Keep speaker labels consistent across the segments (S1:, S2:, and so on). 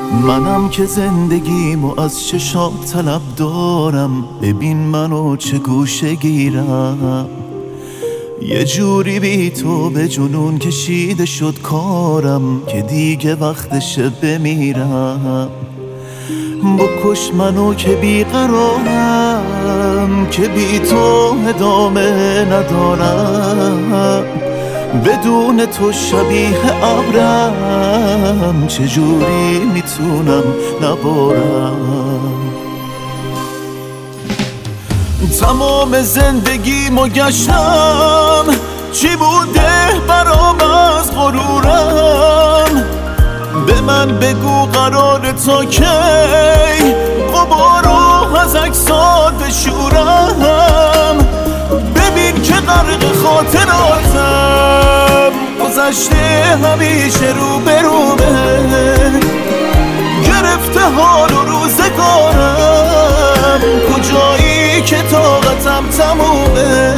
S1: منم که زندگیمو از چشات طلب دارم، ببین منو چه گوشه گیرم. یه جوری بی تو به جنون کشیده شد کارم، که دیگه وقتشه بمیرم. بکش منو که بیقرارم، که بی تو ادامه ندارم. بدون تو شبیه ابرم، چجوری میتونم نبارم. تمام زندگیمو گشتم، چی بوده برام از غرورم. به من بگو قرار تا کی غبارو از عکسات بشورم. ببین که غرق خاطراتم، گذشته همیشه رو به رومه. گرفته حال و روزگارم، کجایی که طاقتم تمومه.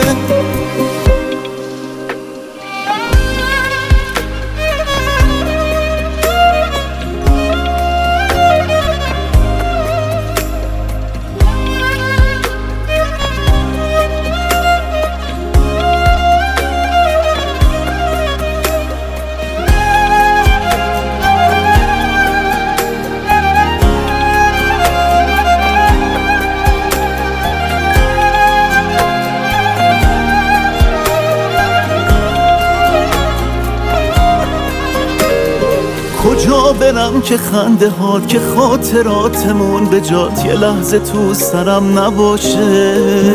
S1: کجا برم که خنده هات، که خاطراتمون به جات یه لحظه تو سرم نباشه.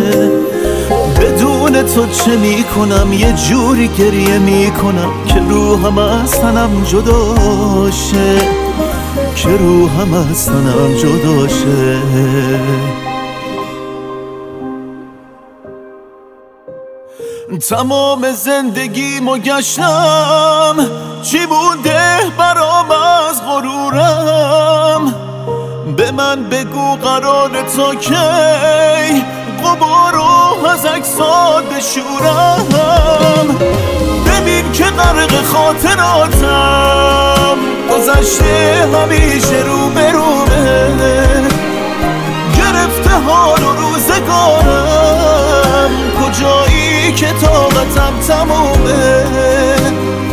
S1: بدون تو چه میکنم، یه جوری گریه میکنم که روحم از تنم جداشه، که روحم از تنم جداشه. تمام زندگیمو گشتم، چی بوده برام از غرورم. به من بگو قرار تا کی غبارو از عکسات بشورم. ببین که غرق خاطراتم، گذشته همیشه رو به رومه. گرفته حال و روزگارم، کجایی که طاقتم تمومه.